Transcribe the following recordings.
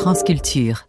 France Culture.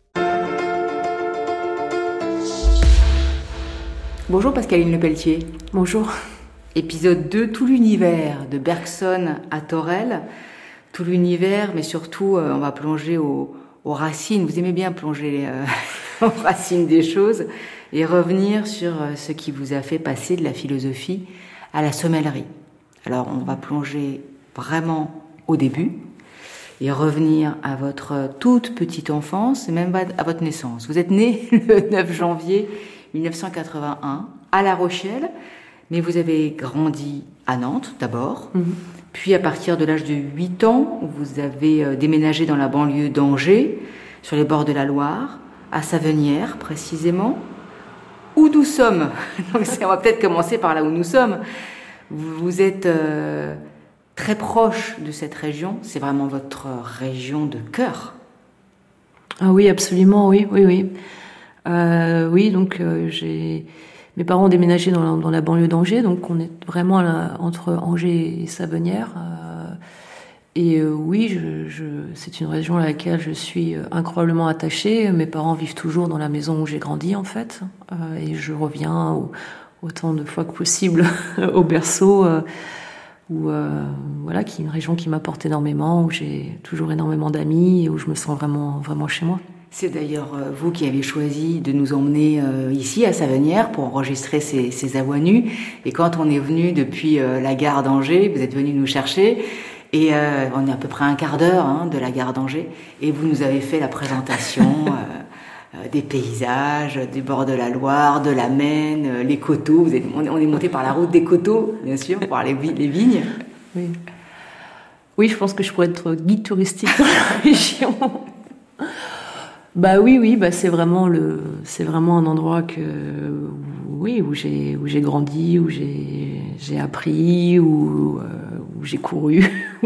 Bonjour Pascaline Lepelletier. Bonjour. Épisode 2, tout l'univers, de Bergson à Thorel. Tout l'univers, mais surtout, on va plonger aux racines. Vous aimez bien plonger aux racines des choses et revenir sur ce qui vous a fait passer de la philosophie à la sommellerie. Alors, on va plonger vraiment au début et revenir à votre toute petite enfance et même à votre naissance. Vous êtes né le 9 janvier 1981 à La Rochelle, mais vous avez grandi à Nantes d'abord, puis à partir de l'âge de 8 ans, vous avez déménagé dans la banlieue d'Angers, sur les bords de la Loire, à Savenières précisément, où nous sommes. Donc on va peut-être commencer par là où nous sommes. Vous êtes très proche de cette région, c'est vraiment votre région de cœur. Ah oui, absolument, oui. Donc mes parents ont déménagé dans la banlieue d'Angers, donc on est vraiment entre Angers et Savenières. C'est une région à laquelle je suis incroyablement attachée. Mes parents vivent toujours dans la maison où j'ai grandi, en fait, et je reviens autant de fois que possible au berceau, qui est une région qui m'apporte énormément, où j'ai toujours énormément d'amis et où je me sens vraiment, vraiment chez moi. C'est d'ailleurs vous qui avez choisi de nous emmener ici à Savenières pour enregistrer ces à voix nues. Et quand on est venu depuis la gare d'Angers, vous êtes venu nous chercher. Et on est à peu près un quart d'heure de la gare d'Angers. Et vous nous avez fait la présentation des paysages, des bords de la Loire, de la Maine, les coteaux. On est monté par la route des coteaux, bien sûr, pour voir les vignes. Oui, je pense que je pourrais être guide touristique dans la région. C'est vraiment un endroit où j'ai grandi, où j'ai appris, où j'ai couru,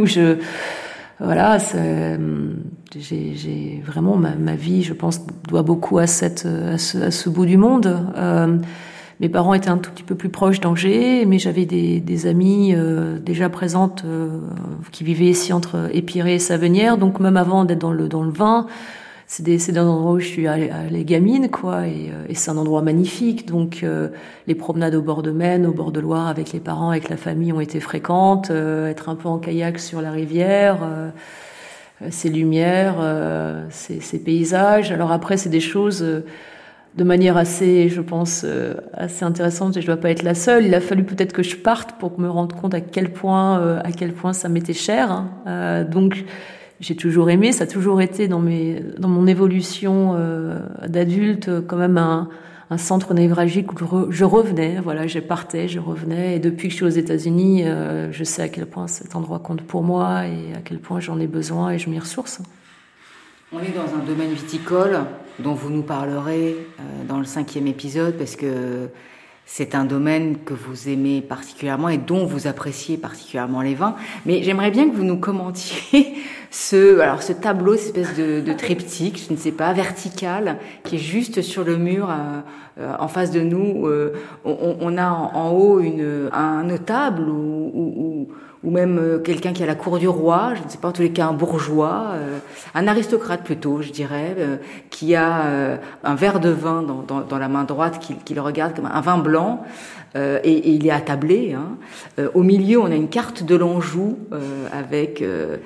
j'ai vraiment ma vie, je pense, doit beaucoup à ce bout du monde. Mes parents étaient un tout petit peu plus proches d'Angers, mais j'avais des amies déjà présentes qui vivaient ici entre Épiré et Savenières, donc même avant d'être dans le vin. C'est des endroits où je suis allée gamine, quoi, et c'est un endroit magnifique. Donc, les promenades au bord de Maine, au bord de Loire, avec les parents, avec la famille, ont été fréquentes. Être un peu en kayak sur la rivière, ces lumières, ces paysages. Alors après, c'est des choses de manière assez, je pense, assez intéressante. Et je dois pas être la seule. Il a fallu peut-être que je parte pour me rendre compte à quel point ça m'était cher. Donc j'ai toujours aimé, ça a toujours été dans mon évolution d'adulte quand même un centre névralgique où je revenais, je revenais, et depuis que je suis aux États-Unis, je sais à quel point cet endroit compte pour moi et à quel point j'en ai besoin et je m'y ressource. On est dans un domaine viticole dont vous nous parlerez dans le 5e épisode, parce que c'est un domaine que vous aimez particulièrement et dont vous appréciez particulièrement les vins. Mais j'aimerais bien que vous nous commentiez ce tableau, cette espèce de triptyque, je ne sais pas, vertical, qui est juste sur le mur en face de nous. On a en haut un notable ou même quelqu'un qui a la cour du roi, je ne sais pas, en tous les cas un bourgeois, un aristocrate plutôt, je dirais, qui a un verre de vin dans la main droite qu'il regarde comme un vin blanc, et il est attablé. Au milieu, on a une carte de l'Anjou avec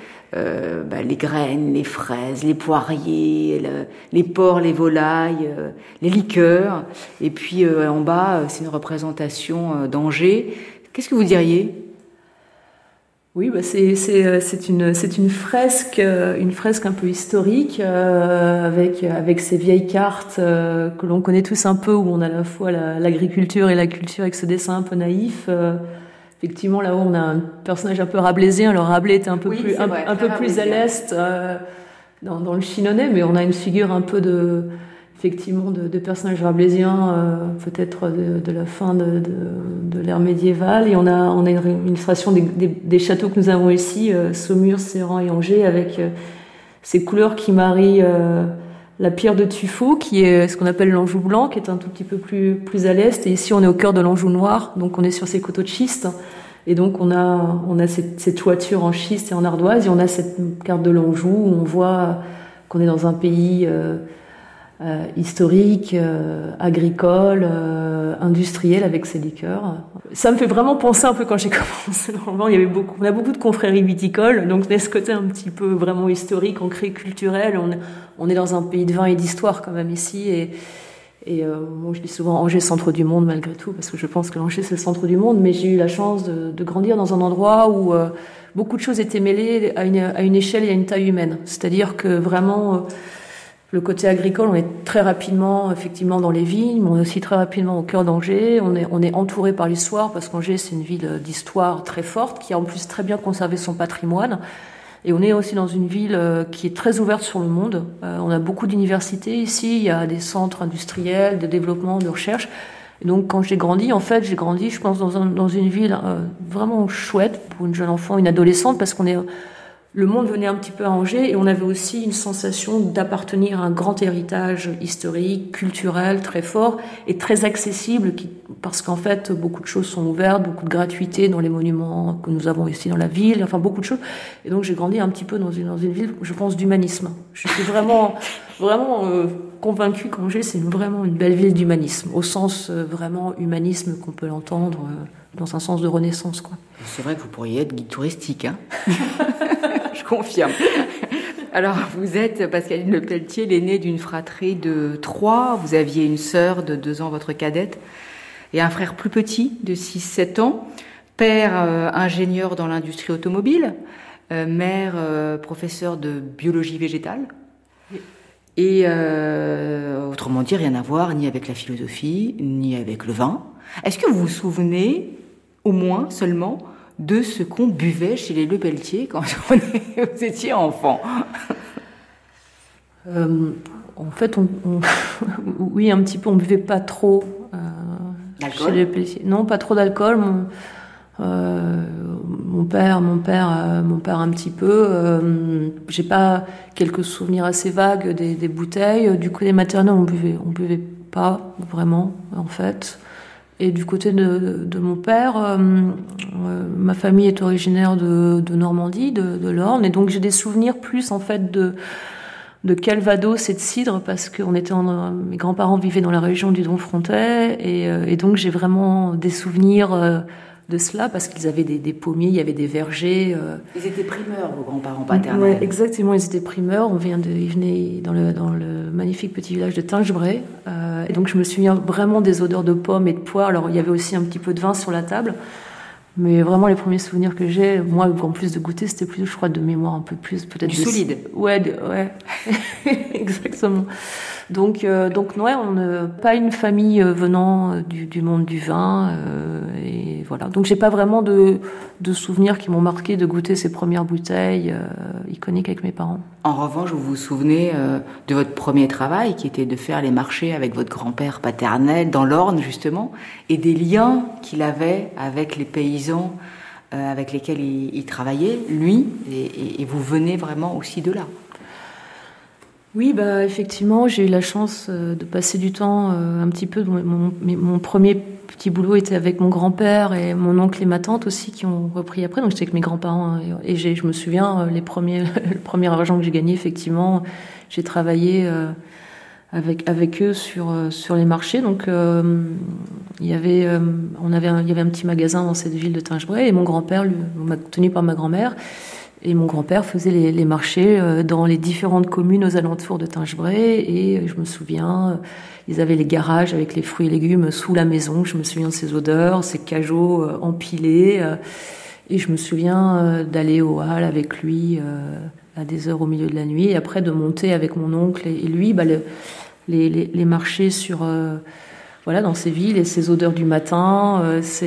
les graines, les fraises, les poiriers, les porcs, les volailles, les liqueurs. Et puis en bas, c'est une représentation d'Angers. Qu'est-ce que vous diriez ? Oui, c'est une fresque un peu historique avec ces vieilles cartes que l'on connaît tous un peu, où on a à la fois l'agriculture et la culture, avec ce dessin un peu naïf. Effectivement, là-haut, on a un personnage un peu rabelaisien. Alors Rabelais était un peu plus à l'est dans le Chinonnais, mais on a une figure un peu de personnages rabelaisiens, peut-être de la fin de l'ère médiévale. Et on a une illustration des châteaux que nous avons ici, Saumur, Séran et Angers, avec ces couleurs qui marient la pierre de tuffeau, qui est ce qu'on appelle l'Anjou blanc, qui est un tout petit peu plus à l'est. Et ici, on est au cœur de l'Anjou noir, donc on est sur ces coteaux de schiste. Et donc on a cette toiture en schiste et en ardoise, et on a cette carte de l'Anjou où on voit qu'on est dans un pays historique, agricole, industriel avec ses liqueurs. Ça me fait vraiment penser un peu quand j'ai commencé. Normalement, on a beaucoup de confréries viticoles, donc il y a ce côté un petit peu vraiment historique, ancré culturel. On est dans un pays de vin et d'histoire quand même ici. Et moi, je dis souvent Angers, centre du monde malgré tout, parce que je pense que Angers c'est le centre du monde. Mais j'ai eu la chance de grandir dans un endroit où beaucoup de choses étaient mêlées à une échelle et à une taille humaine. C'est-à-dire que vraiment le côté agricole, on est très rapidement effectivement dans les vignes, mais on est aussi très rapidement au cœur d'Angers. On est entouré par l'histoire, parce qu'Angers c'est une ville d'histoire très forte, qui a en plus très bien conservé son patrimoine. Et on est aussi dans une ville qui est très ouverte sur le monde. On a beaucoup d'universités ici, il y a des centres industriels, de développement, de recherche. Et donc quand j'ai grandi, je pense, dans une ville vraiment chouette pour une jeune enfant, une adolescente, parce le monde venait un petit peu à Angers et on avait aussi une sensation d'appartenir à un grand héritage historique, culturel, très fort et très accessible, parce qu'en fait, beaucoup de choses sont ouvertes, beaucoup de gratuité dans les monuments que nous avons ici dans la ville, enfin beaucoup de choses. Et donc j'ai grandi un petit peu dans une ville, je pense, d'humanisme. Je suis vraiment convaincue qu'Angers, c'est vraiment une belle ville d'humanisme, au sens vraiment humanisme qu'on peut l'entendre dans un sens de renaissance, quoi. C'est vrai que vous pourriez être guide touristique, hein. Je confirme. Alors, vous êtes, Pascaline Lepelletier, l'aînée d'une fratrie de 3. Vous aviez une sœur de 2 ans, votre cadette, et un frère plus petit de 6-7 ans. Père ingénieur dans l'industrie automobile, mère professeur de biologie végétale. Et autrement dit, rien à voir ni avec la philosophie, ni avec le vin. Est-ce que vous vous souvenez, au moins seulement, de ce qu'on buvait chez les Lepelletier quand vous étiez enfant? En fait, oui, un petit peu, on buvait pas trop chez les Lepelletier. Non, pas trop d'alcool. Mon père un petit peu. J'ai pas quelques souvenirs assez vagues des bouteilles. Du côté maternel, on buvait pas vraiment, en fait. Et du côté de mon père, ma famille est originaire de Normandie, de l'Orne, et donc j'ai des souvenirs plus en fait de Calvados et de cidre, parce que mes grands-parents vivaient dans la région du Domfrontais, et donc j'ai vraiment des souvenirs de cela, parce qu'ils avaient des pommiers, il y avait des vergers. Ils étaient primeurs, vos grands-parents paternels. Ouais, exactement, ils étaient primeurs. Ils venaient dans le magnifique petit village de Tingebray. Et donc je me souviens vraiment des odeurs de pommes et de poires. Alors il y avait aussi un petit peu de vin sur la table. Mais vraiment les premiers souvenirs que j'ai, moi en plus de goûter, c'était plutôt, je crois, de mémoire un peu plus peut-être... Du solide. Ouais. Exactement. Donc ouais, pas une famille venant du monde du vin, et voilà. Donc j'ai pas vraiment de souvenirs qui m'ont marqué de goûter ces premières bouteilles iconiques avec mes parents. En revanche, vous vous souvenez de votre premier travail, qui était de faire les marchés avec votre grand-père paternel dans l'Orne justement, et des liens qu'il avait avec les paysans avec lesquels il travaillait, lui, et vous venez vraiment aussi de là. Oui, effectivement, j'ai eu la chance de passer du temps un petit peu. Mon premier petit boulot était avec mon grand-père et mon oncle et ma tante aussi, qui ont repris après. Donc j'étais avec mes grands-parents et je me souviens le premier argent que j'ai gagné, effectivement, j'ai travaillé avec eux sur les marchés. Donc il y avait un petit magasin dans cette ville de Tingebray, et mon grand-père m'a tenu par ma grand-mère. Et mon grand-père faisait les marchés dans les différentes communes aux alentours de Tingebray. Et je me souviens, ils avaient les garages avec les fruits et légumes sous la maison. Je me souviens de ces odeurs, ces cajots empilés. Et je me souviens d'aller au hall avec lui à des heures au milieu de la nuit. Et après de monter avec mon oncle et lui, les marchés sur... dans ces villes, et ces odeurs du matin,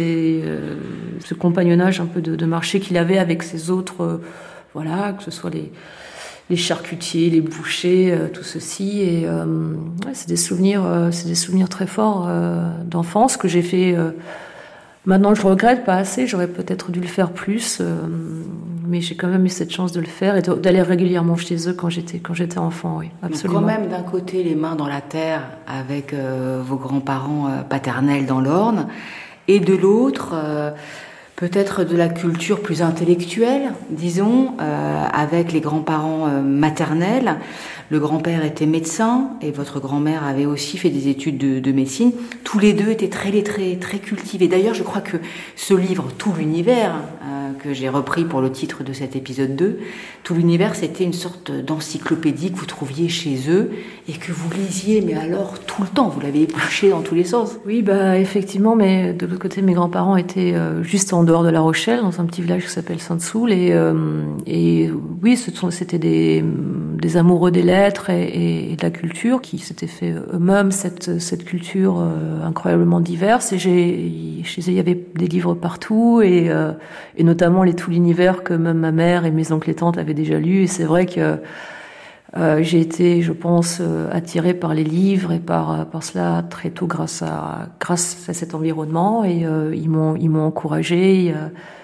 ce compagnonnage un peu de marché qu'il avait avec ses autres, que ce soit les charcutiers, les bouchers, tout ceci. Et c'est des souvenirs très forts d'enfance que j'ai fait. Maintenant, je regrette pas assez. J'aurais peut-être dû le faire plus, mais j'ai quand même eu cette chance de le faire et d'aller régulièrement chez eux quand j'étais enfant. Oui, absolument. Donc quand même, d'un côté, les mains dans la terre avec vos grands-parents paternels dans l'Orne, et de l'autre, peut-être de la culture plus intellectuelle, disons, avec les grands-parents maternels. Le grand-père était médecin et votre grand-mère avait aussi fait des études de médecine. Tous les deux étaient très lettrés, très cultivés. D'ailleurs, je crois que ce livre, Tout l'univers, que j'ai repris pour le titre de cet épisode 2, Tout l'univers, c'était une sorte d'encyclopédie que vous trouviez chez eux et que vous lisiez, mais alors tout le temps, vous l'avez épluché dans tous les sens. Oui, effectivement, mais de l'autre côté, mes grands-parents étaient juste en dehors de La Rochelle, dans un petit village qui s'appelle Sainte-Soule, et oui, c'était des amoureux des lettres et de la culture qui s'étaient fait eux-mêmes cette culture incroyablement diverse. Et chez eux, il y avait des livres partout, et notamment les Tout l'univers que même ma mère et mes oncles et tantes avaient déjà lus. Et c'est vrai que j'ai été, je pense, attirée par les livres et par cela très tôt grâce à cet environnement, et ils m'ont encouragée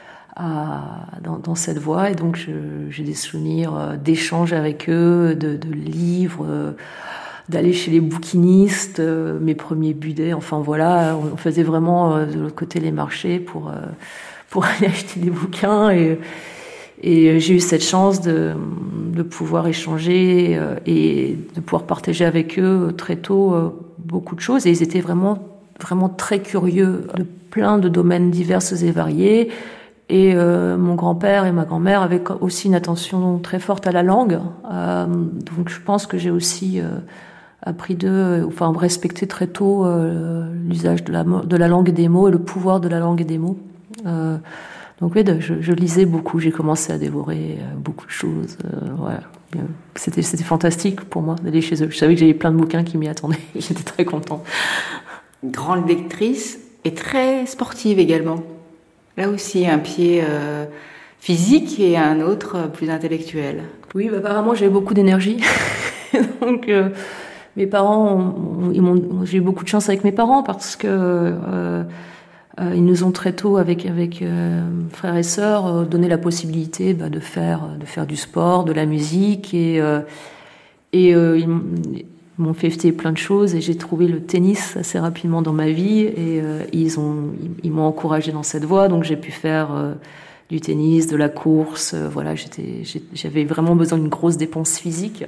dans cette voie, et donc j'ai des souvenirs d'échanges avec eux, de livres, d'aller chez les bouquinistes, mes premiers budets, enfin voilà, on faisait vraiment de l'autre côté les marchés pour aller acheter des bouquins, et j'ai eu cette chance de pouvoir échanger et de pouvoir partager avec eux très tôt beaucoup de choses, et ils étaient vraiment vraiment très curieux de plein de domaines divers et variés. Et mon grand-père et ma grand-mère avaient aussi une attention très forte à la langue. Donc je pense que j'ai aussi appris respecté très tôt l'usage de la langue et des mots et le pouvoir de la langue et des mots. Donc oui, je lisais beaucoup. J'ai commencé à dévorer beaucoup de choses. Voilà. C'était fantastique pour moi d'aller chez eux. Je savais que j'avais plein de bouquins qui m'y attendaient. J'étais très contente. Grande lectrice et très sportive également. Là aussi, un pied physique et un autre plus intellectuel. Oui, apparemment, j'avais beaucoup d'énergie. Donc, mes parents, j'ai eu beaucoup de chance avec mes parents parce que ils nous ont très tôt, avec frères et sœurs, donné la possibilité de faire du sport, de la musique, et ils m'ont fait essayer plein de choses, et j'ai trouvé le tennis assez rapidement dans ma vie, et ils m'ont encouragée dans cette voie, donc j'ai pu faire du tennis, de la course, voilà, j'avais vraiment besoin d'une grosse dépense physique,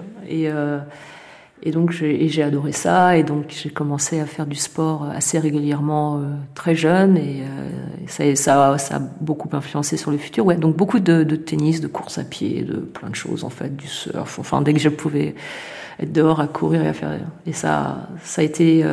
et donc j'ai adoré ça, et donc j'ai commencé à faire du sport assez régulièrement très jeune, et ça a beaucoup influencé sur le futur. Ouais, donc beaucoup de tennis, de course à pied, de plein de choses en fait, du surf, enfin dès que je pouvais être dehors à courir et à faire, et ça a été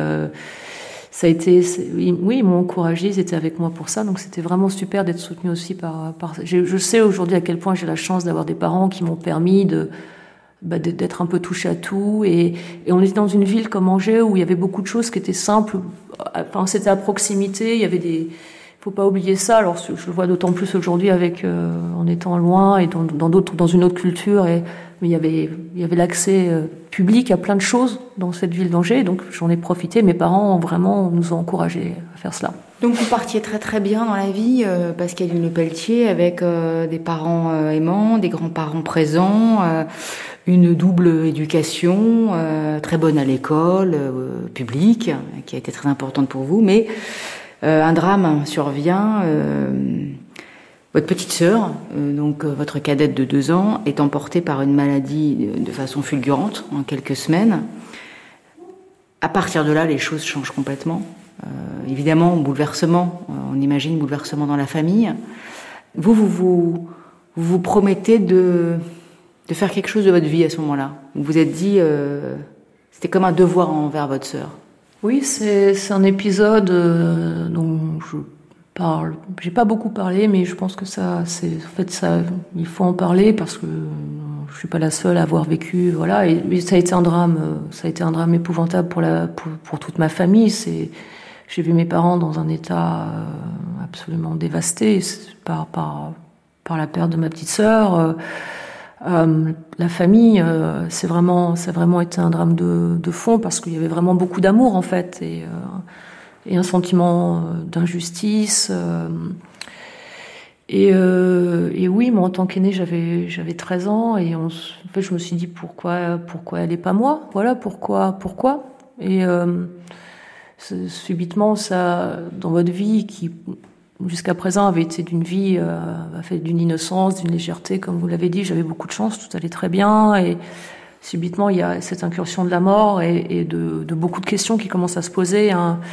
oui, ils m'ont encouragé, ils étaient avec moi pour ça, donc c'était vraiment super d'être soutenue aussi par je sais aujourd'hui à quel point j'ai la chance d'avoir des parents qui m'ont permis d'être un peu touche à tout, et on était dans une ville comme Angers où il y avait beaucoup de choses qui étaient simples, enfin c'était à proximité, il y avait faut pas oublier ça. Alors je le vois d'autant plus aujourd'hui en étant loin et dans une autre culture, mais il y avait l'accès public à plein de choses dans cette ville d'Angers, donc j'en ai profité. Mes parents nous ont encouragés à faire cela. Donc vous partiez très très bien dans la vie, Pascaline Lepelletier, avec des parents aimants, des grands-parents présents, une double éducation, très bonne à l'école publique, qui a été très importante pour vous, mais un drame survient. Votre petite sœur, donc votre cadette de 2 ans, est emportée par une maladie de façon fulgurante en quelques semaines. À partir de là, les choses changent complètement. Évidemment, bouleversement, on imagine bouleversement dans la famille. Vous promettez de faire quelque chose de votre vie à ce moment-là. Vous vous êtes dit, c'était comme un devoir envers votre sœur. Oui, c'est un épisode dont je parle. J'ai pas beaucoup parlé, mais je pense que il faut en parler parce que je suis pas la seule à avoir vécu, voilà. Et ça a été un drame épouvantable pour toute ma famille. J'ai vu mes parents dans un état absolument dévasté par la perte de ma petite sœur. La famille, ça a vraiment été un drame de fond parce qu'il y avait vraiment beaucoup d'amour en fait, et un sentiment d'injustice. Et oui, moi en tant qu'aînée, j'avais 13 ans, et en fait je me suis dit pourquoi elle est pas moi, voilà, pourquoi. Et subitement, ça, dans votre vie qui jusqu'à présent avait été d'une vie fait d'une innocence, d'une légèreté, comme vous l'avez dit. J'avais beaucoup de chance, tout allait très bien, et subitement il y a cette incursion de la mort et de beaucoup de questions qui commencent à se poser.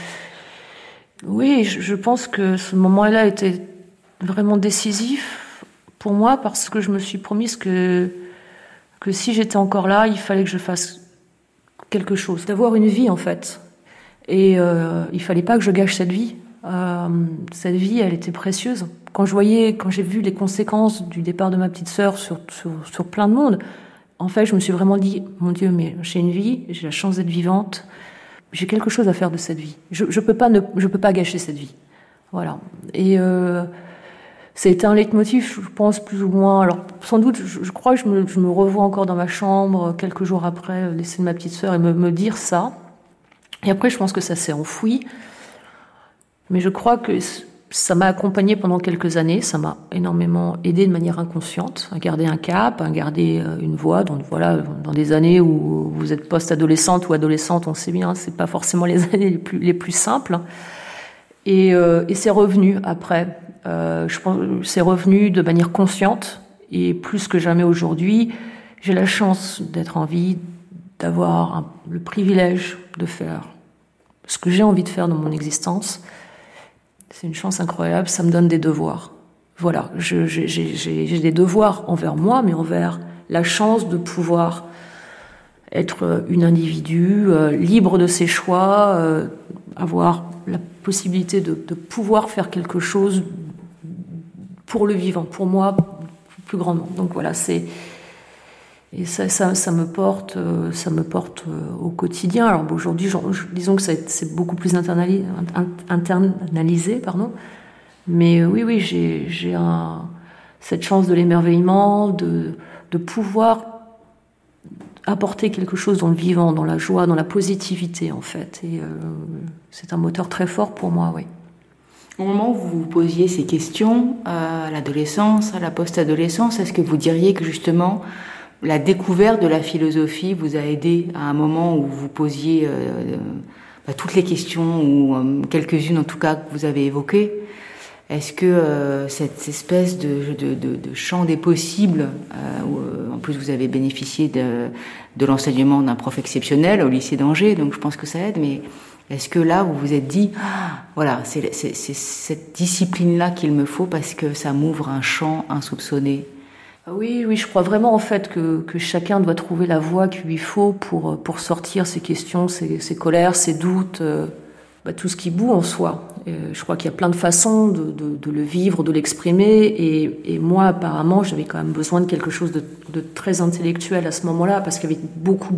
Oui, je pense que ce moment-là était vraiment décisif pour moi, parce que je me suis promise que si j'étais encore là, il fallait que je fasse quelque chose, d'avoir une vie en fait. Et il fallait pas que je gâche cette vie. Cette vie, elle était précieuse. Quand j'ai vu les conséquences du départ de ma petite sœur sur plein de monde, en fait, je me suis vraiment dit, mon Dieu, mais j'ai une vie, j'ai la chance d'être vivante, j'ai quelque chose à faire de cette vie. Je peux pas gâcher cette vie. Voilà. Et c'était un leitmotiv, je pense, plus ou moins. Alors, sans doute, je crois que je me revois encore dans ma chambre quelques jours après le décès de ma petite sœur et me dire ça. Et après, je pense que ça s'est enfoui. Mais je crois que ça m'a accompagnée pendant quelques années. Ça m'a énormément aidée de manière inconsciente à garder un cap, à garder une voie. Donc voilà, dans des années où vous êtes post-adolescente ou adolescente, on sait bien, c'est pas forcément les années les plus simples. Et c'est revenu après. Je pense que c'est revenu de manière consciente. Et plus que jamais aujourd'hui, j'ai la chance d'être en vie, d'avoir le privilège de faire ce que j'ai envie de faire dans mon existence. C'est une chance incroyable, ça me donne des devoirs. Voilà, j'ai des devoirs envers moi, mais envers la chance de pouvoir être une individu libre de ses choix, avoir la possibilité de pouvoir faire quelque chose pour le vivant, pour moi, plus grandement. Donc voilà, et ça me porte au quotidien. Alors aujourd'hui, disons que c'est beaucoup plus internalisé, pardon. Mais oui, j'ai cette chance de l'émerveillement, de pouvoir apporter quelque chose dans le vivant, dans la joie, dans la positivité en fait. Et c'est un moteur très fort pour moi, oui. Au moment où vous vous posiez ces questions, à l'adolescence, à la post-adolescence, est-ce que vous diriez que justement la découverte de la philosophie vous a aidé à un moment où vous posiez toutes les questions, ou quelques-unes en tout cas que vous avez évoquées? Est-ce que cette espèce de champ des possibles, où en plus vous avez bénéficié de l'enseignement d'un prof exceptionnel au lycée d'Angers, donc je pense que ça aide, mais est-ce que là vous vous êtes dit, voilà, c'est cette discipline-là qu'il me faut parce que ça m'ouvre un champ insoupçonné? Oui, je crois vraiment en fait que chacun doit trouver la voie qu'il lui faut pour sortir ses questions, ses colères, ses doutes, tout ce qui bout en soi. Je crois qu'il y a plein de façons de le vivre, de l'exprimer, et moi apparemment j'avais quand même besoin de quelque chose de très intellectuel à ce moment-là, parce qu'il y avait beaucoup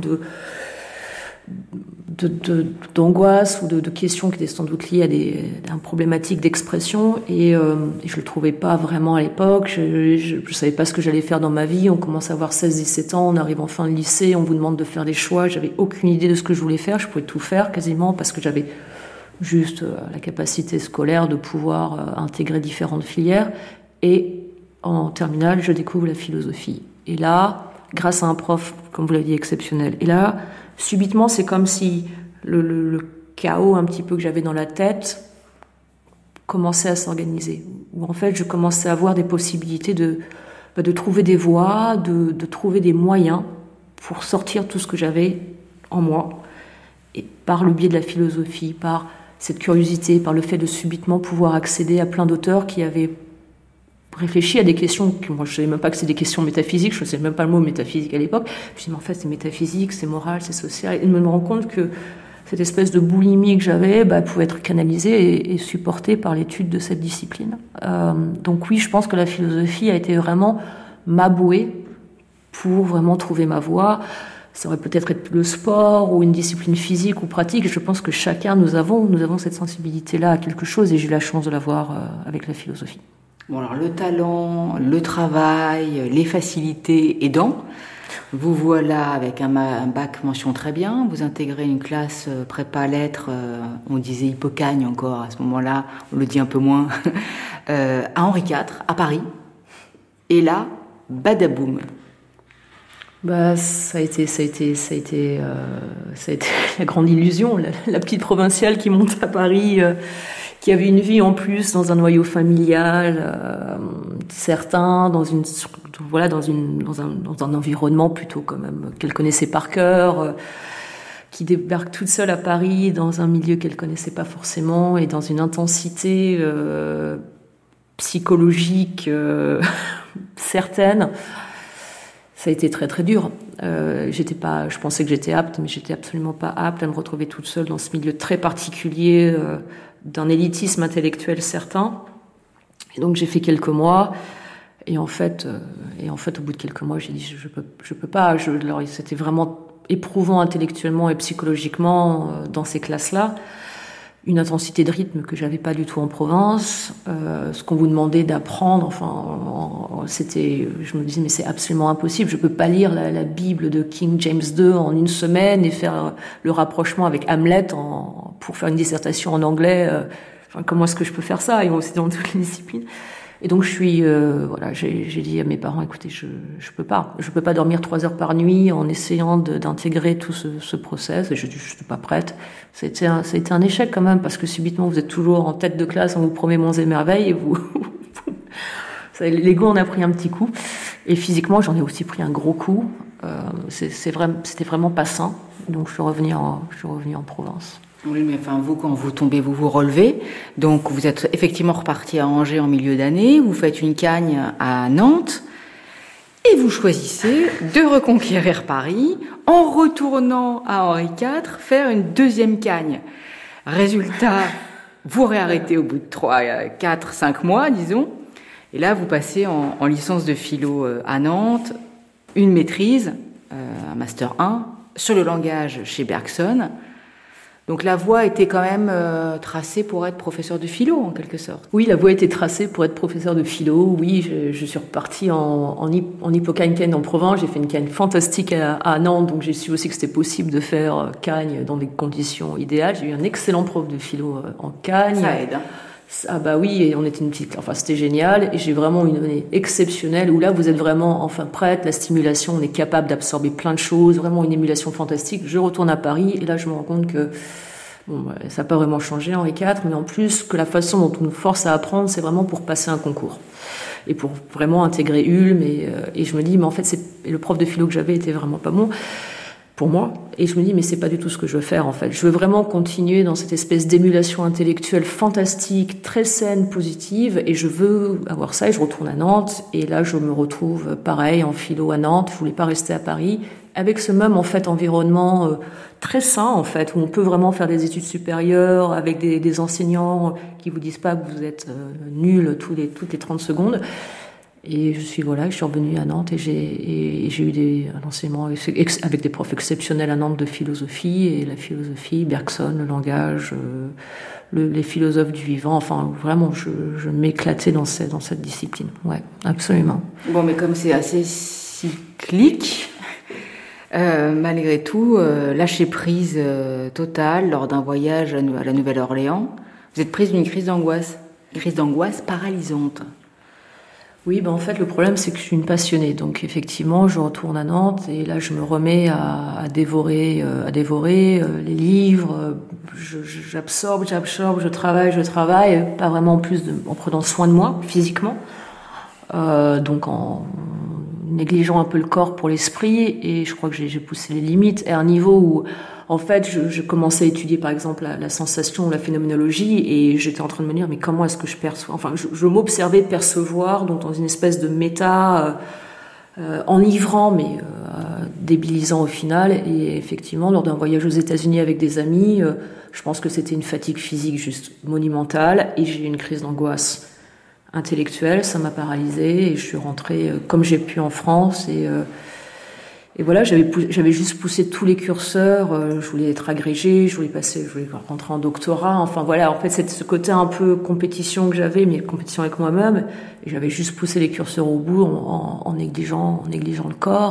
d'angoisse ou de questions qui étaient sans doute liées à une problématique d'expression, et je le trouvais pas vraiment à l'époque. Je savais pas ce que j'allais faire dans ma vie. On commence à avoir 16-17 ans, on arrive en fin de lycée, on vous demande de faire des choix. J'avais aucune idée de ce que je voulais faire. Je pouvais tout faire quasiment parce que j'avais juste la capacité scolaire de pouvoir intégrer différentes filières. Et en terminale, je découvre la philosophie. Et là, grâce à un prof, comme vous l'avez dit, exceptionnel. Et là, subitement, c'est comme si le chaos un petit peu que j'avais dans la tête commençait à s'organiser. Où en fait, je commençais à avoir des possibilités de trouver des voies, de trouver des moyens pour sortir tout ce que j'avais en moi. Et par le biais de la philosophie, par cette curiosité, par le fait de subitement pouvoir accéder à plein d'auteurs qui avaient réfléchi à des questions que moi je savais même pas que c'était des questions métaphysiques, je ne savais même pas le mot métaphysique à l'époque. Je me dis mais en fait c'est métaphysique, c'est moral, c'est social, et je me rends compte que cette espèce de boulimie que j'avais pouvait être canalisée et supportée par l'étude de cette discipline. Donc oui, je pense que la philosophie a été vraiment ma bouée pour vraiment trouver ma voie. Ça aurait peut-être été le sport ou une discipline physique ou pratique. Je pense que chacun, nous avons cette sensibilité-là à quelque chose, et j'ai eu la chance de l'avoir avec la philosophie. Bon, alors le talent, le travail, les facilités aidant, vous voilà avec un bac mention très bien, vous intégrez une classe prépa lettres, on disait Hippocagne encore à ce moment-là, on le dit un peu moins, à Henri IV, à Paris, et là, badaboum. Ça a été la grande illusion, la petite provinciale qui monte à Paris, qui avaient une vie en plus dans un noyau familial certain, dans un environnement plutôt quand même qu'elle connaissait par cœur, qui débarque toute seule à Paris dans un milieu qu'elle connaissait pas forcément et dans une intensité psychologique certaine. Ça a été très très dur. Je pensais que j'étais apte, mais j'étais absolument pas apte à me retrouver toute seule dans ce milieu très particulier d'un élitisme intellectuel certain. Et donc j'ai fait quelques mois, et en fait, au bout de quelques mois, j'ai dit je peux pas. Alors, c'était vraiment éprouvant intellectuellement et psychologiquement dans ces classes-là. Une intensité de rythme que j'avais pas du tout en Provence, ce qu'on vous demandait d'apprendre, je me disais mais c'est absolument impossible, je peux pas lire la Bible de King James II en une semaine et faire le rapprochement avec Hamlet pour faire une dissertation en anglais, comment est-ce que je peux faire ça? Et c'était dans toutes les disciplines. Et donc j'ai dit à mes parents, écoutez, je peux pas dormir 3 heures par nuit en essayant d'intégrer tout ce process. Et je suis pas prête. Ça a été un échec quand même, parce que subitement vous êtes toujours en tête de classe, on vous promet monts et merveilles, et l'ego en a pris un petit coup. Et physiquement, j'en ai aussi pris un gros coup. C'était vraiment pas sain. Donc je suis revenue en Provence. Oui, mais vous, quand vous tombez, vous vous relevez. Donc, vous êtes effectivement reparti à Angers en milieu d'année. Vous faites une cagne à Nantes. Et vous choisissez de reconquérir Paris en retournant à Henri IV, faire une deuxième cagne. Résultat, vous réarrêtez au bout de 3, 4, 5 mois, disons. Et là, vous passez en licence de philo à Nantes, une maîtrise, un master 1, sur le langage chez Bergson. Donc la voie était quand même tracée pour être professeur de philo, en quelque sorte. Oui, la voie était tracée pour être professeur de philo. Oui, je suis repartie en Hippocagne en Provence. J'ai fait une cagne fantastique à Nantes, donc j'ai su aussi que c'était possible de faire cagne dans des conditions idéales. J'ai eu un excellent prof de philo en cagne. Ça aide. Ah bah oui, et on était c'était génial. Et j'ai vraiment une année exceptionnelle où là, vous êtes vraiment prête. La stimulation, on est capable d'absorber plein de choses. Vraiment une émulation fantastique. Je retourne à Paris et là, je me rends compte que ça n'a pas vraiment changé, Henri IV, mais en plus que la façon dont on nous force à apprendre, c'est vraiment pour passer un concours et pour vraiment intégrer Ulm. Et je me dis, mais en fait, le prof de philo que j'avais était vraiment pas bon pour moi. Et je me dis, mais c'est pas du tout ce que je veux faire, en fait. Je veux vraiment continuer dans cette espèce d'émulation intellectuelle fantastique, très saine, positive, et je veux avoir ça, et je retourne à Nantes, et là, je me retrouve pareil, en philo à Nantes. Je voulais pas rester à Paris, avec ce même, environnement très sain, où on peut vraiment faire des études supérieures, avec des enseignants qui vous disent pas que vous êtes nul toutes les 30 secondes. Et je suis revenue à Nantes et j'ai eu un enseignement avec des profs exceptionnels à Nantes de philosophie, et la philosophie, Bergson, le langage, les philosophes du vivant. Vraiment, je m'éclatais dans cette discipline. Ouais, absolument. Bon, mais comme c'est assez cyclique, malgré tout, lâcher prise totale lors d'un voyage à la Nouvelle-Orléans, vous êtes prise d'une crise d'angoisse paralysante. Oui, en fait, le problème, c'est que je suis une passionnée. Donc, effectivement, je retourne à Nantes et là, je me remets à dévorer les livres. J'absorbe, je travaille, pas vraiment en prenant soin de moi, physiquement. Donc, en négligeant un peu le corps pour l'esprit. Et je crois que j'ai poussé les limites à un niveau où, en fait, je commençais à étudier, par exemple, la sensation, la phénoménologie, et j'étais en train de me dire, mais comment est-ce que je perçois? Je m'observais percevoir, donc dans une espèce de méta enivrant, mais débilisant au final. Et effectivement, lors d'un voyage aux États-Unis avec des amis, je pense que c'était une fatigue physique juste monumentale, et j'ai eu une crise d'angoisse intellectuelle. Ça m'a paralysée, et je suis rentrée comme j'ai pu en France, et voilà, j'avais juste poussé tous les curseurs. Je voulais être agrégée, je voulais rentrer en doctorat. En fait, c'est ce côté un peu compétition que j'avais, mais compétition avec moi-même. Et j'avais juste poussé les curseurs au bout en négligeant le corps.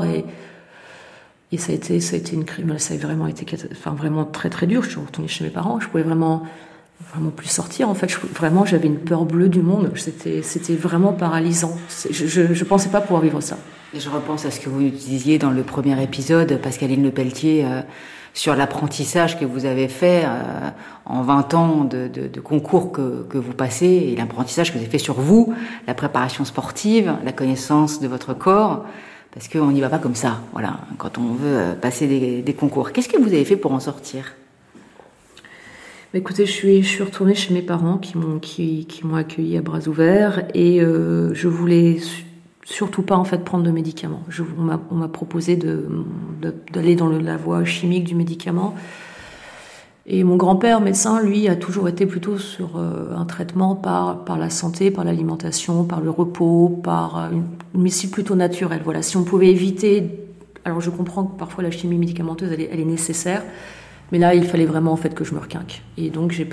Et ça a été une crise. Ça a vraiment été, vraiment très très dur. Je suis retournée chez mes parents. Je pouvais vraiment vraiment plus sortir. En fait, vraiment, j'avais une peur bleue du monde. C'était vraiment paralysant. Je pensais pas pouvoir vivre ça. Et je repense à ce que vous disiez dans le premier épisode, Pascaline Lepelletier, sur l'apprentissage que vous avez fait en 20 ans de concours que vous passez, et l'apprentissage que vous avez fait sur vous, la préparation sportive, la connaissance de votre corps, parce qu'on n'y va pas comme ça, voilà, quand on veut passer des concours. Qu'est-ce que vous avez fait pour en sortir ? Écoutez, je suis retournée chez mes parents qui m'ont accueillie à bras ouverts, et je voulais surtout pas en fait prendre de médicaments. On m'a proposé d'aller dans la voie chimique du médicament. Et mon grand-père médecin, lui, a toujours été plutôt sur un traitement par la santé, par l'alimentation, par le repos, par une médecine plutôt naturelle. Voilà, si on pouvait éviter. Alors je comprends que parfois la chimie médicamenteuse elle est nécessaire, mais là il fallait vraiment en fait que je me requinque. Et donc j'ai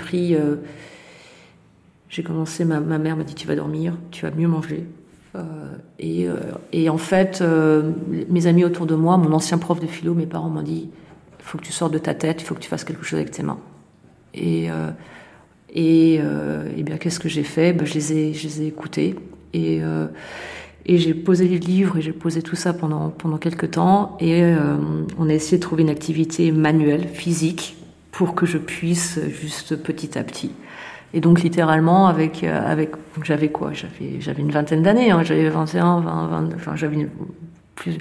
commencé. Ma mère m'a dit tu vas dormir, tu vas mieux manger. Et en fait, mes amis autour de moi, mon ancien prof de philo, mes parents m'ont dit il faut que tu sortes de ta tête, il faut que tu fasses quelque chose avec tes mains. Et bien qu'est-ce que j'ai fait ? Je les ai écoutés et j'ai posé les livres et j'ai posé tout ça pendant quelques temps, et on a essayé de trouver une activité manuelle, physique, pour que je puisse juste petit à petit. Et donc littéralement j'avais quoi ? J'avais une vingtaine d'années, hein, j'avais 21, 20, enfin j'avais plus.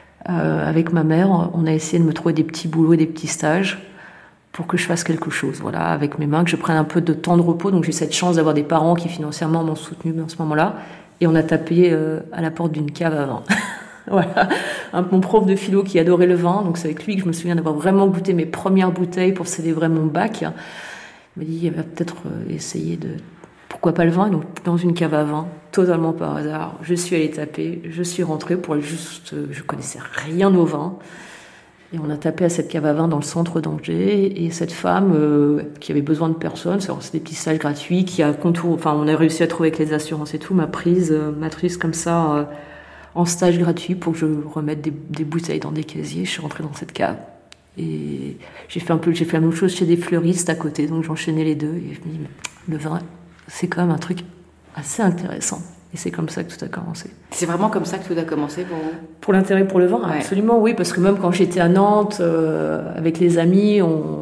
Avec ma mère, on a essayé de me trouver des petits boulots et des petits stages pour que je fasse quelque chose, voilà, avec mes mains, que je prenne un peu de temps de repos. Donc j'ai cette chance d'avoir des parents qui financièrement m'ont soutenu en ce moment-là. Et on a tapé à la porte d'une cave à vin. Voilà, mon prof de philo qui adorait le vin, donc c'est avec lui que je me souviens d'avoir vraiment goûté mes premières bouteilles pour célébrer mon bac. Il m'a dit, il va peut-être essayer de... Pourquoi pas le vin ? Donc, dans une cave à vin, totalement par hasard, je suis allée taper, je suis rentrée pour juste... je connaissais rien au vin. Et on a tapé à cette cave à vin dans le centre d'Angers. Et cette femme qui avait besoin de personnes, c'est des petits stages gratuits, on a réussi à trouver avec les assurances et tout, m'a prise comme ça en stage gratuit pour que je remette des bouteilles dans des casiers. Je suis rentrée dans cette cave. Et j'ai fait la même chose chez des fleuristes à côté, donc j'enchaînais les deux. Et je me dis, mais le vin, c'est quand même un truc assez intéressant. Et c'est comme ça que tout a commencé. C'est vraiment comme ça que tout a commencé pour vous ? Pour l'intérêt pour le vin, ouais. Absolument, oui, parce que même quand j'étais à Nantes, avec les amis,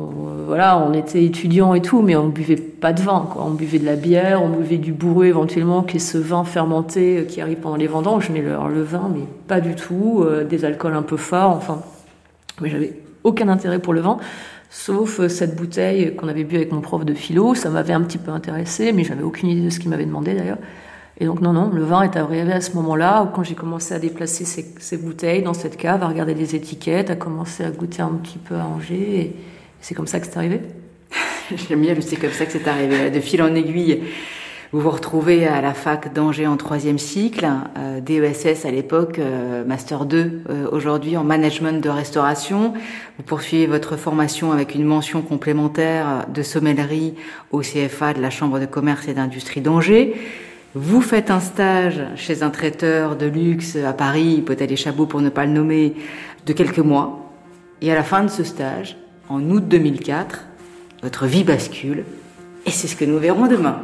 on était étudiants et tout, mais on buvait pas de vin, quoi. On buvait de la bière, on buvait du bourreux éventuellement, qui est ce vin fermenté qui arrive pendant les vendanges, mais le vin, mais pas du tout, des alcools un peu forts, enfin. Mais j'avais aucun intérêt pour le vin, sauf cette bouteille qu'on avait bu avec mon prof de philo. Ça m'avait un petit peu intéressé, mais j'avais aucune idée de ce qu'il m'avait demandé d'ailleurs. Et donc non, le vin est arrivé à ce moment-là, où quand j'ai commencé à déplacer ces bouteilles dans cette cave, à regarder les étiquettes, à commencer à goûter un petit peu à Angers, et c'est comme ça que c'est arrivé. J'aime bien, c'est comme ça que c'est arrivé. De fil en aiguille, vous vous retrouvez à la fac d'Angers en 3e cycle, DESS à l'époque, Master 2 aujourd'hui en management de restauration. Vous poursuivez votre formation avec une mention complémentaire de sommellerie au CFA de la Chambre de commerce et d'industrie d'Angers. Vous faites un stage chez un traiteur de luxe à Paris, Potel et Chabot pour ne pas le nommer, de quelques mois. Et à la fin de ce stage, en août 2004, votre vie bascule. Et c'est ce que nous verrons demain.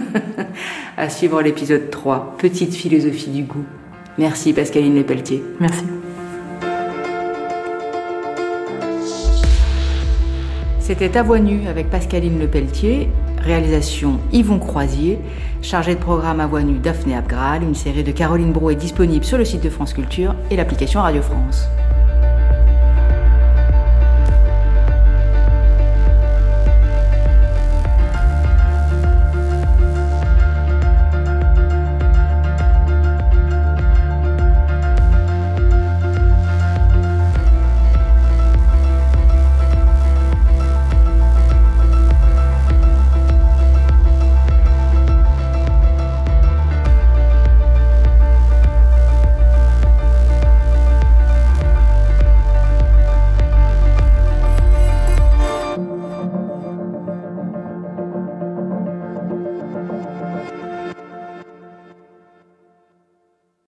À suivre l'épisode 3, Petite philosophie du goût. Merci Pascaline Lepelletier. Merci. C'était À Voix nue avec Pascaline Lepelletier, réalisation Yvon Croisier, chargé de programme À Voix nue Daphné Abgral. Une série de Caroline Bro est disponible sur le site de France Culture et l'application Radio France.